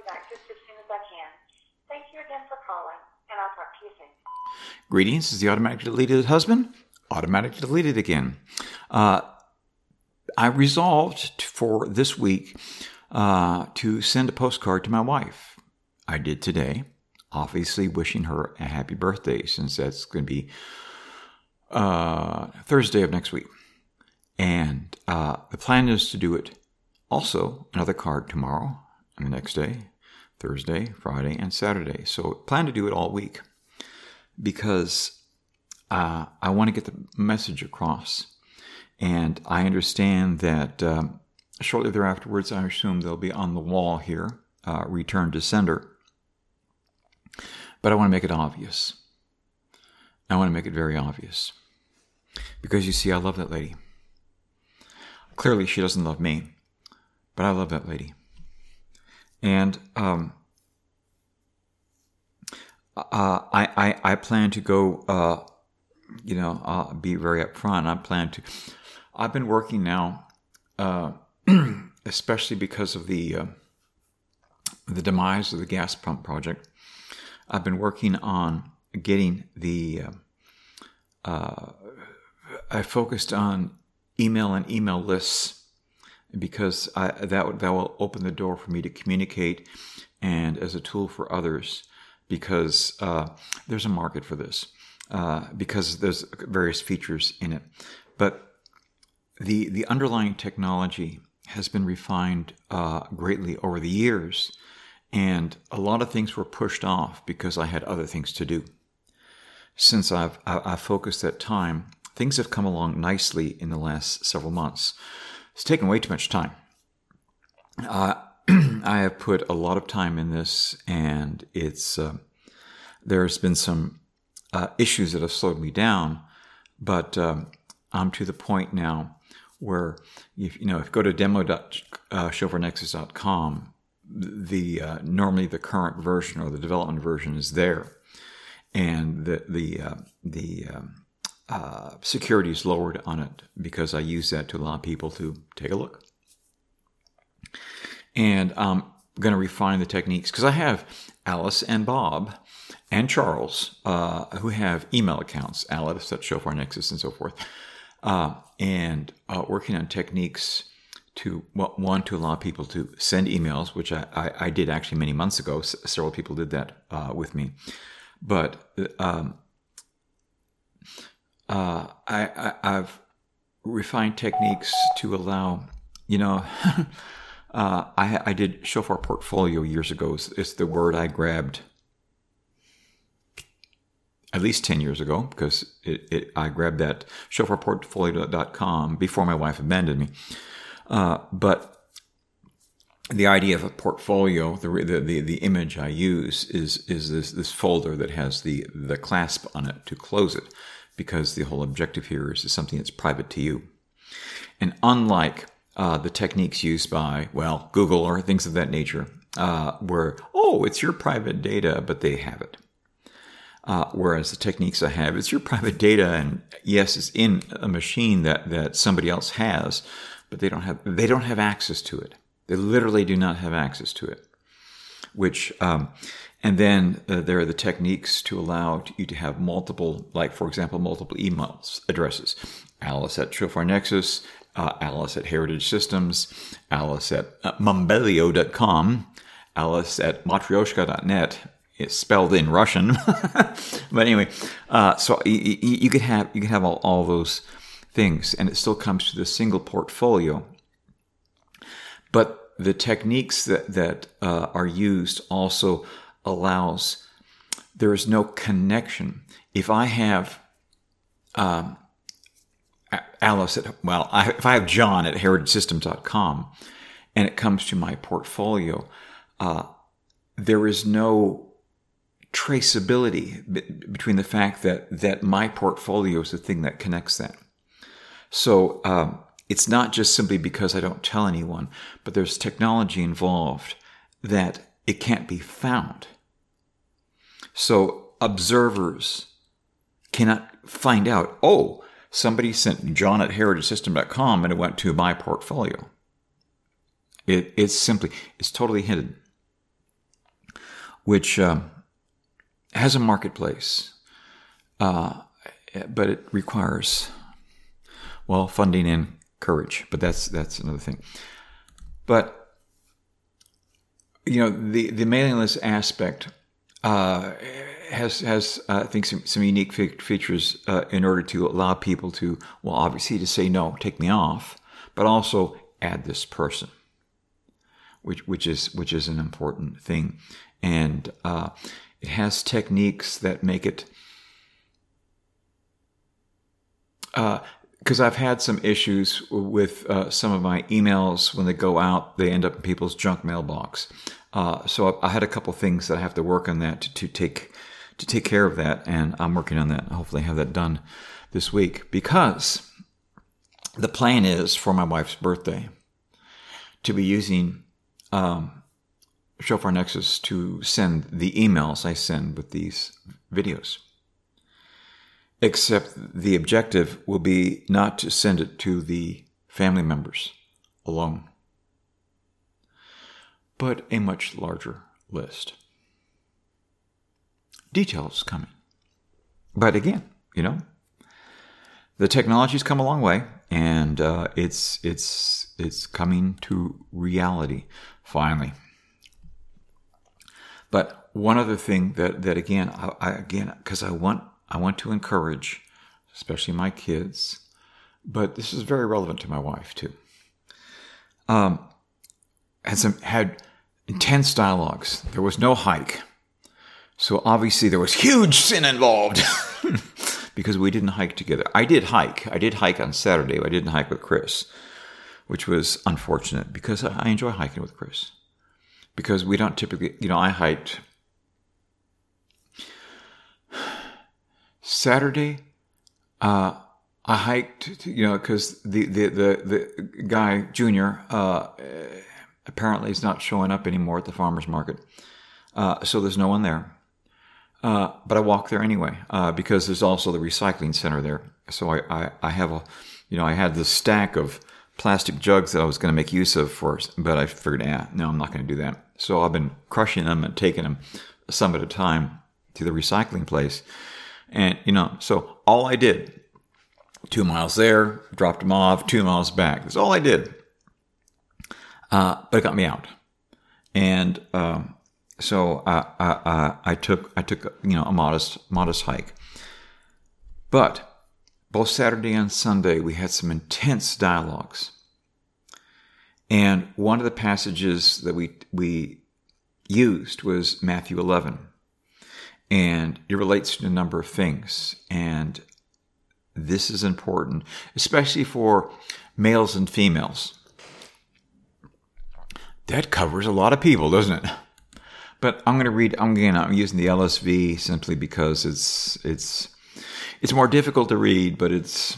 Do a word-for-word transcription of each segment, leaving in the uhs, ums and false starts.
back just as soon as I can. Thank you again for calling, and I'll talk to you soon. Greetings, is the automatically deleted husband? Automatically deleted again. Uh, I resolved for this week uh, to send a postcard to my wife. I did today, obviously wishing her a happy birthday, since that's going to be uh, Thursday of next week. And uh, the plan is to do it also, another card tomorrow and the next day, Thursday, Friday, and Saturday. So plan to do it all week because uh, I want to get the message across. And I understand that um, shortly thereafterwards, I assume they'll be on the wall here, uh, return to sender. But I want to make it obvious. I want to make it very obvious. Because you see, I love that lady. Clearly, she doesn't love me, but I love that lady. And um, uh, I, I I plan to go, uh, you know, uh, be very upfront. I plan to, I've been working now, uh, especially because of the uh, the demise of the gas pump project. I've been working on getting the, uh, uh, I focused on email and email lists because I, that that will open the door for me to communicate and as a tool for others because uh, there's a market for this uh, because there's various features in it. But the the underlying technology has been refined uh, greatly over the years, and a lot of things were pushed off because I had other things to do. Since I've I've focused that time, things have come along nicely in the last several months. It's taken way too much time. Uh, I have put a lot of time in this, and it's uh, there's been some uh, issues that have slowed me down, but um, I'm to the point now where if, you know, if you go to demo dot shofar nexus dot com, the uh, normally the current version or the development version is there, and the the uh, the um, Uh, security is lowered on it because I use that to allow people to take a look. And I'm going to refine the techniques because I have Alice and Bob and Charles uh, who have email accounts, Alice at Shofar Nexus and so forth, uh, and uh, working on techniques to, well, one, to allow people to send emails, which I, I, I did actually many months ago. S- several people did that uh, with me. But um, Uh, I, I, I've refined techniques to allow, you know, uh, I, I did Shofar Portfolio years ago. It's, it's the word I grabbed at least ten years ago because it, it, I grabbed that shofar portfolio dot com before my wife abandoned me. Uh, but the idea of a portfolio, the, the the the image I use is is this this folder that has the the clasp on it to close it. Because the whole objective here is, is something that's private to you. And unlike uh, the techniques used by, well, Google or things of that nature, uh, where, oh, it's your private data, but they have it. Uh, whereas the techniques I have, it's your private data, and yes, it's in a machine that, that somebody else has, but they don't have they don't have access to it. They literally do not have access to it. Which um, And then uh, there are the techniques to allow you to have multiple, like, for example, multiple emails addresses. Alice at Shofar Nexus, uh, Alice at Heritage Systems, Alice at uh, mumbelio dot com, Alice at matryoshka dot net. It's spelled in Russian. But anyway, uh, so you, you could have you could have all, all those things, and it still comes to the single portfolio. But the techniques that, that uh, are used also allows, there is no connection. If I have um, Alice at, well, I, if I have John at heritage systems dot com and it comes to my portfolio, uh, there is no traceability b- between the fact that, that my portfolio is the thing that connects that. So um, it's not just simply because I don't tell anyone, but there's technology involved that it can't be found. So observers cannot find out, oh, somebody sent John at heritage systems dot com and it went to my portfolio. It, it's simply, it's totally hidden. which um, has a marketplace, uh, but it requires, well, funding and courage. But that's that's another thing. But you know, the the mailing list aspect uh, has has uh, I think some some unique fe- features uh, in order to allow people to, well, obviously to say no, take me off, but also add this person, which which is which is an important thing, and uh, it has techniques that make it. Because uh, I've had some issues with uh, some of my emails when they go out, they end up in people's junk mailbox. Uh, so I, I had a couple things that I have to work on that to, to take to take care of that, and I'm working on that. Hopefully, have that done this week, because the plan is for my wife's birthday to be using um, Shofar Nexus to send the emails I send with these videos. Except the objective will be not to send it to the family members alone, but a much larger list. Details coming. But again, you know, the technology's come a long way, and uh, it's it's it's coming to reality finally. But one other thing that that again, I, I again, because I want. I want to encourage, especially my kids, but this is very relevant to my wife too. Um, had some had intense dialogues. There was no hike, so obviously there was huge sin involved because we didn't hike together. I did hike. I did hike on Saturday, but I didn't hike with Chris, which was unfortunate because I enjoy hiking with Chris. Because we don't typically, you know, I hiked. Saturday, uh, I hiked, you know, because the, the, the, the guy, Junior, uh, apparently is not showing up anymore at the farmer's market. Uh, so there's no one there. Uh, but I walked there anyway, uh, because there's also the recycling center there. So I, I, I have a, you know, I had this stack of plastic jugs that I was going to make use of first, but I figured, ah, no, I'm not going to do that. So I've been crushing them and taking them some at a time to the recycling place. And, you know, so all I did, two miles there, dropped them off, two miles back. That's all I did. Uh, but it got me out. And um, so I, I, I took, I took, you know, a modest, modest hike. But both Saturday and Sunday, we had some intense dialogues. And one of the passages that we, we used was Matthew eleven. And it relates to a number of things. And this is important, especially for males and females. That covers a lot of people, doesn't it? But I'm going to read, I'm again, I'm using the L S V simply because it's, it's, it's more difficult to read, but it's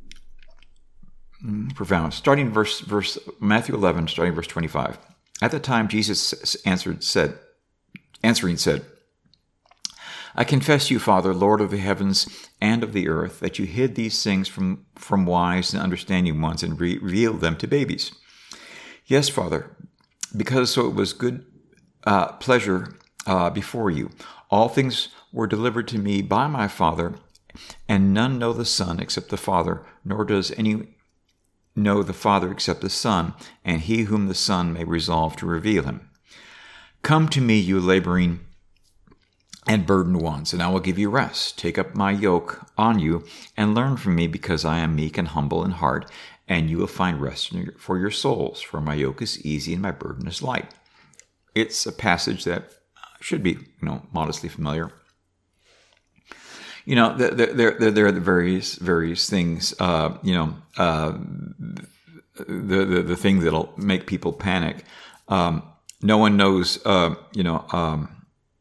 profound. Starting verse, verse, Matthew eleven, starting verse twenty-five. At the time, Jesus answered, said, answering said, I confess to you, Father, Lord of the heavens and of the earth, that you hid these things from, from wise and understanding ones and re- revealed them to babies. Yes, Father, because so it was good uh, pleasure uh, before you. All things were delivered to me by my Father, and none know the Son except the Father, nor does any know the Father except the Son, and he whom the Son may resolve to reveal him. Come to me, you laboring and burdened ones, and I will give you rest. Take up my yoke on you and learn from me, because I am meek and humble in heart, and you will find rest for your souls. For my yoke is easy and my burden is light. It's a passage that should be, you know, modestly familiar. You know, there there there, there are the various various things. Uh, you know, uh, the, the the thing that'll make people panic. Um, no one knows. Uh, you know. Um,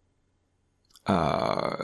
Uh,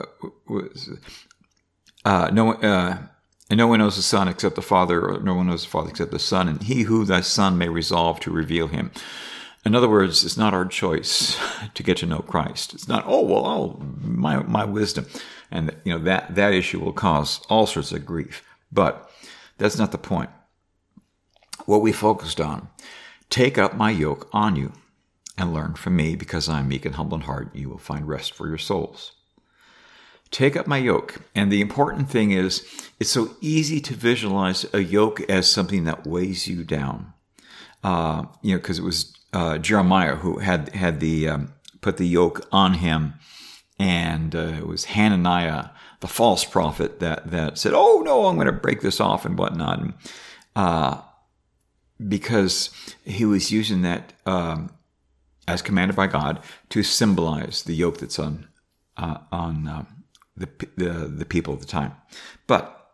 uh, no one, uh, and no one knows the Son except the Father, or no one knows the Father except the Son, and he who thy Son may resolve to reveal him. In other words, it's not our choice to get to know Christ. It's not, oh, well, oh, my, my wisdom. And, you know, that, that issue will cause all sorts of grief. But that's not the point. What we focused on, take up my yoke on you and learn from me, because I am meek and humble in heart. You will find rest for your souls. Take up my yoke. And the important thing is, it's so easy to visualize a yoke as something that weighs you down. Uh, you know, because it was uh, Jeremiah who had had the um, put the yoke on him, and uh, it was Hananiah, the false prophet, that that said, "Oh no, I'm going to break this off," and whatnot. And, uh, because he was using that um, as commanded by God to symbolize the yoke that's on uh, on uh, the, the the people of the time. But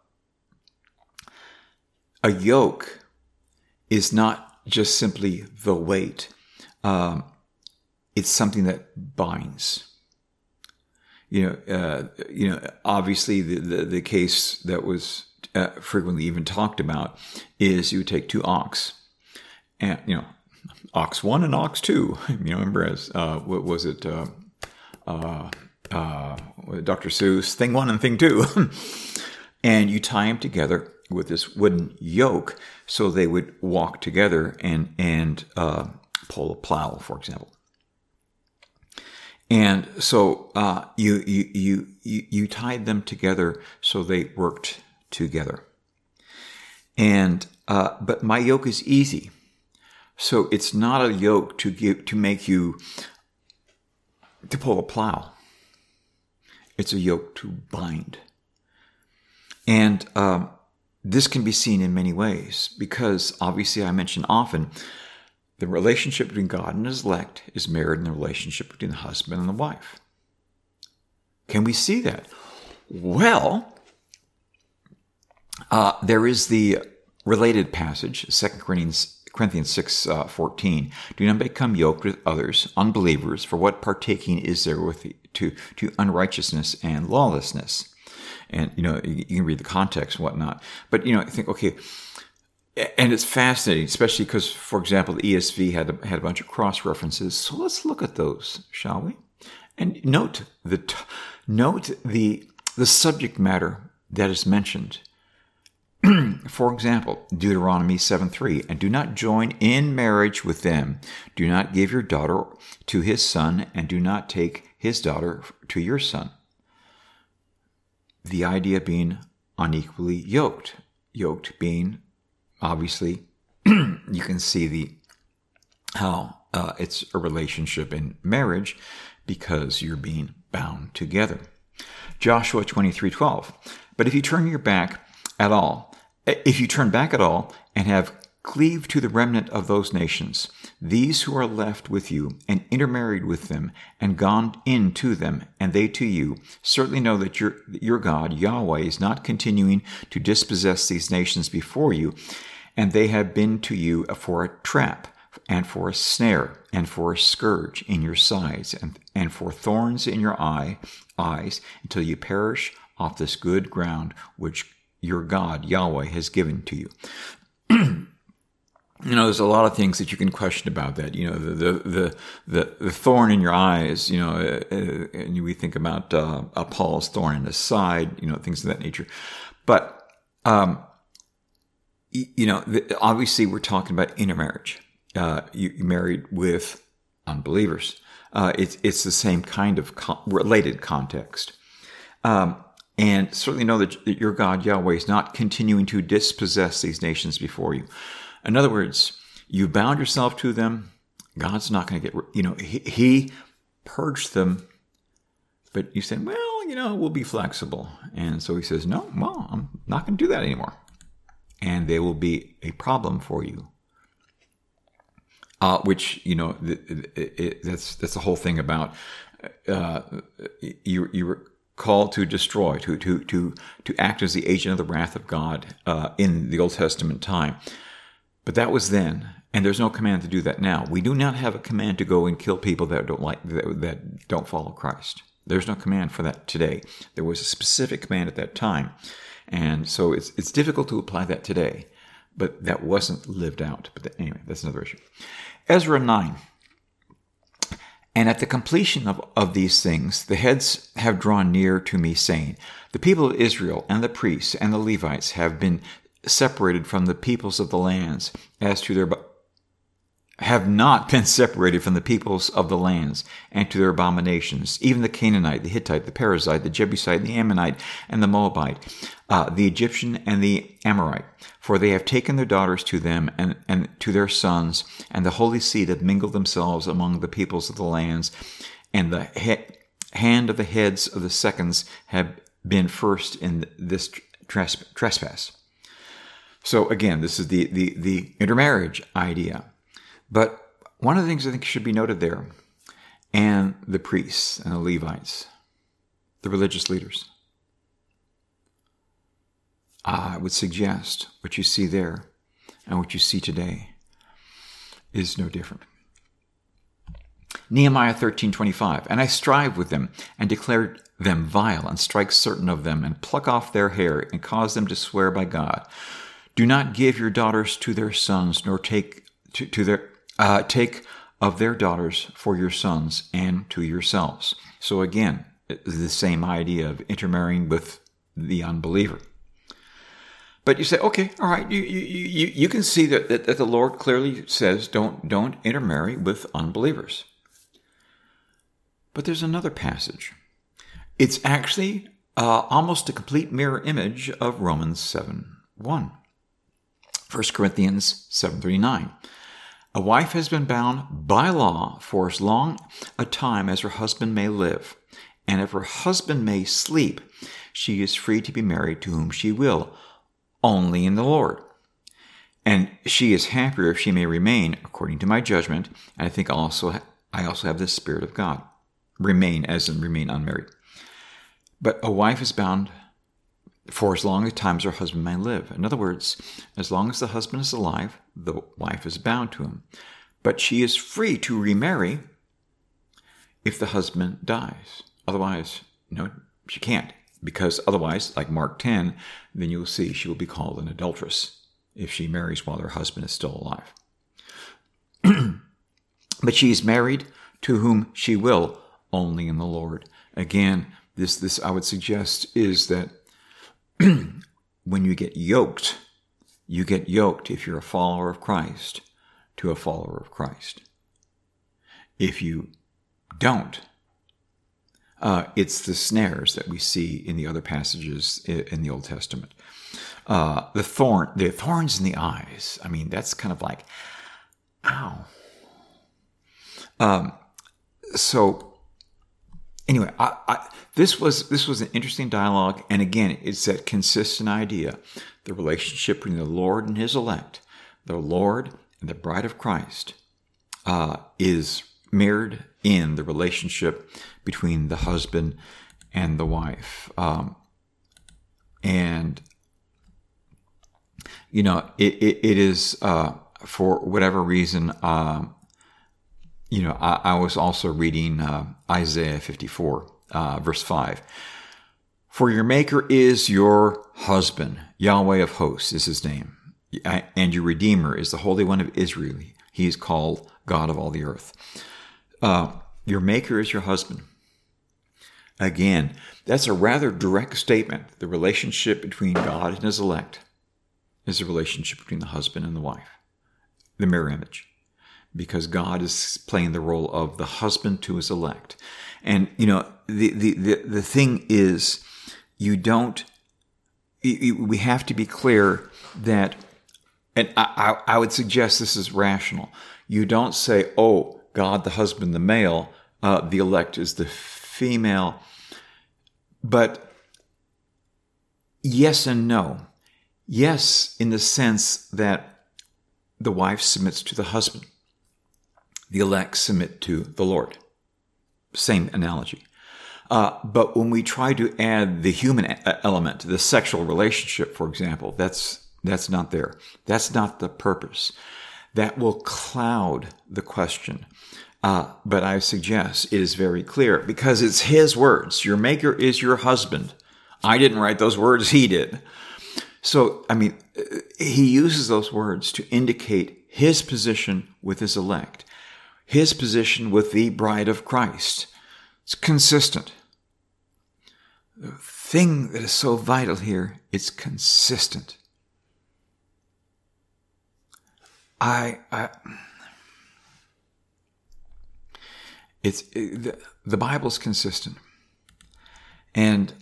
a yoke is not just simply the weight; um, it's something that binds. You know, uh, you know. Obviously, the, the the case that was uh, frequently even talked about is you take two ox, and you know, ox one and ox two. You know, remember as uh, what was it? Uh, uh, uh, Doctor Seuss, thing one and thing two, and you tie them together with this wooden yoke, so they would walk together and and uh, pull a plow, for example. And so uh, you, you you you you tied them together so they worked together. And uh, but my yoke is easy, so it's not a yoke to give to make you to pull a plow. It's a yoke to bind. And um, this can be seen in many ways, because obviously I mention often, the relationship between God and his elect is mirrored in the relationship between the husband and the wife. Can we see that? Well, uh, there is the related passage, Second Corinthians six fourteen. Do not become yoked with others, unbelievers, for what partaking is there with to, to unrighteousness and lawlessness? And, you know, you, you can read the context and whatnot. But, you know, I think, okay, and it's fascinating, especially because, for example, the E S V had a, had a bunch of cross references. So let's look at those, shall we? And note the note the the subject matter that is mentioned. For example, Deuteronomy seven three, and do not join in marriage with them. Do not give your daughter to his son, and do not take his daughter to your son. The idea being unequally yoked, yoked being. Obviously, you can see the how uh, it's a relationship in marriage because you're being bound together. Joshua twenty-three twelve. But if you turn your back at all, if you turn back at all and have cleaved to the remnant of those nations, these who are left with you, and intermarried with them, and gone in to them, and they to you, certainly know that your, your God, Yahweh, is not continuing to dispossess these nations before you, and they have been to you for a trap, and for a snare, and for a scourge in your sides, and, and for thorns in your eye, eyes, until you perish off this good ground which your God, Yahweh, has given to you. You know, there's a lot of things that you can question about that. You know, the the the the, the thorn in your eyes. You know, uh, and we think about uh, Paul's thorn in his side. You know, things of that nature. But um, you know, obviously, we're talking about intermarriage. Uh, you, you married with unbelievers. Uh, it's it's the same kind of co- related context. Um, and certainly know that, that your God Yahweh is not continuing to dispossess these nations before you. In other words, you bound yourself to them. God's not going to get, you know, he, he purged them. But you said, well, you know, we'll be flexible. And so he says, no, well, I'm not going to do that anymore. And they will be a problem for you. Uh, which, you know, it, it, it, that's that's the whole thing about uh, you you were called to destroy, to to to to act as the agent of the wrath of God uh, in the Old Testament time. But that was then, and there's no command to do that now. We do not have a command to go and kill people that don't like that, that don't follow Christ. There's no command for that today. There was a specific command at that time, and so it's it's difficult to apply that today. But that wasn't lived out. But that, anyway, that's another issue. Ezra nine. And at the completion of, of these things, the heads have drawn near to me, saying, the people of Israel and the priests and the Levites have been separated from the peoples of the lands as to their have not been separated from the peoples of the lands and to their abominations, even the Canaanite, the Hittite, the Perizzite, the Jebusite, the Ammonite, and the Moabite, uh, the Egyptian and the Amorite. For they have taken their daughters to them and, and to their sons, and the holy seed have mingled themselves among the peoples of the lands, and the he- hand of the heads of the seconds have been first in this tres- trespass. So again, this is the, the, the intermarriage idea. But one of the things I think should be noted there, and the priests and the Levites, the religious leaders, I would suggest what you see there and what you see today is no different. Nehemiah thirteen twenty-five, and I strive with them and declare them vile and strike certain of them and pluck off their hair and cause them to swear by God. Do not give your daughters to their sons, nor take to, to their uh, take of their daughters for your sons and to yourselves. So again, the same idea of intermarrying with the unbeliever. But you say, okay, all right, you you you, you can see that, that, that the Lord clearly says don't don't intermarry with unbelievers. But there's another passage. It's actually uh, almost a complete mirror image of Romans seven one. First Corinthians seven thirty-nine. A wife has been bound by law for as long a time as her husband may live, and if her husband may sleep, she is free to be married to whom she will, only in the Lord. And she is happier if she may remain, according to my judgment, and I think also I also have the Spirit of God. Remain as in remain unmarried. But a wife is bound for as long a time as her husband may live. In other words, as long as the husband is alive, the wife is bound to him. But she is free to remarry if the husband dies. Otherwise, no, she can't. Because otherwise, like Mark ten, then you'll see she will be called an adulteress if she marries while her husband is still alive. But she is married to whom she will, only in the Lord. Again, this, this I would suggest is that when you get yoked, you get yoked if you're a follower of Christ to a follower of Christ. If you don't, uh, it's the snares that we see in the other passages in the Old Testament. Uh, the thorn, the thorns in the eyes. I mean, that's kind of like, ow. Um, so. Anyway, I, I, this was this was an interesting dialogue, and again, it's that consistent idea: the relationship between the Lord and His elect, the Lord and the bride of Christ, uh, is mirrored in the relationship between the husband and the wife. Um, and you know, it it, it is uh, for whatever reason. Uh, You know, I, I was also reading uh, Isaiah fifty-four, uh, verse five. For your maker is your husband, Yahweh of hosts is his name, and your Redeemer is the Holy One of Israel. He is called God of all the earth. Uh, your maker is your husband. Again, that's a rather direct statement. The relationship between God and his elect is the relationship between the husband and the wife, the mirror image. Because God is playing the role of the husband to his elect. And, you know, the, the, the, the thing is, you don't, you, we have to be clear that, and I, I, I would suggest this is rational. You don't say, oh, God, the husband, the male, uh, the elect is the female. But yes and no. Yes, in the sense that the wife submits to the husband. The elect submit to the Lord. Same analogy. Uh, but when we try to add the human element, the sexual relationship, for example, that's that's not there. That's not the purpose. That will cloud the question. Uh, but I suggest it is very clear because it's his words. Your maker is your husband. I didn't write those words. He did. So, I mean, he uses those words to indicate his position with his elect. His position with the bride of Christ. It's consistent. The thing that is so vital here, it's consistent. I, I, it's it, the, the Bible's consistent. And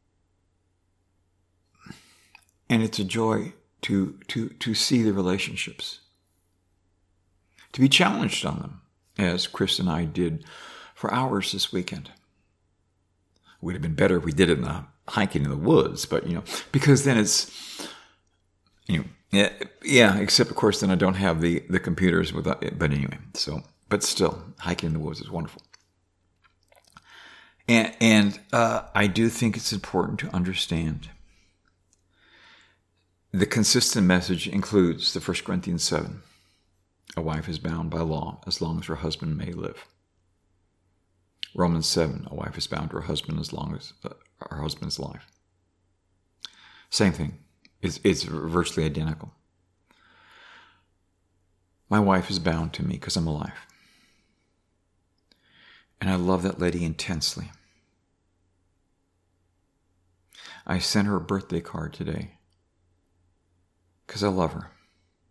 and it's a joy to to to see the relationships, to be challenged on them, as Chris and I did for hours this weekend. It would have been better if we did it in the hiking in the woods, but you know, because then it's, you know, yeah, yeah, except of course then I don't have the, the computers without it. But anyway, so, but still, hiking in the woods is wonderful. And, and uh, I do think it's important to understand the consistent message includes the First Corinthians seven. A wife is bound by law as long as her husband may live. Romans seven. A wife is bound to her husband as long as uh, her husband's alive. Same thing. It's, it's virtually identical. My wife is bound to me because I'm alive. And I love that lady intensely. I sent her a birthday card today because I love her.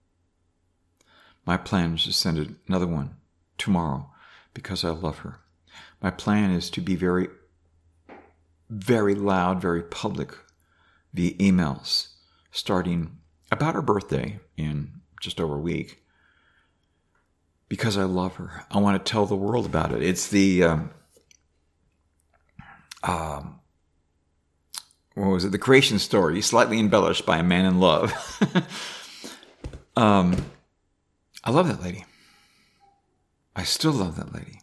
My plan is to send another one tomorrow because I love her. My plan is to be very, very loud, very public via emails starting about her birthday in just over a week because I love her. I want to tell the world about it. It's the, um, um, what was it? The creation story, slightly embellished by a man in love. um, I love that lady. I still love that lady.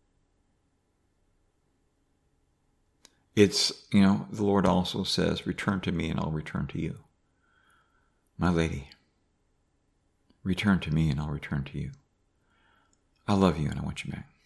It's, you know, the Lord also says, return to me and I'll return to you. My lady, return to me and I'll return to you. I love you and I want you back.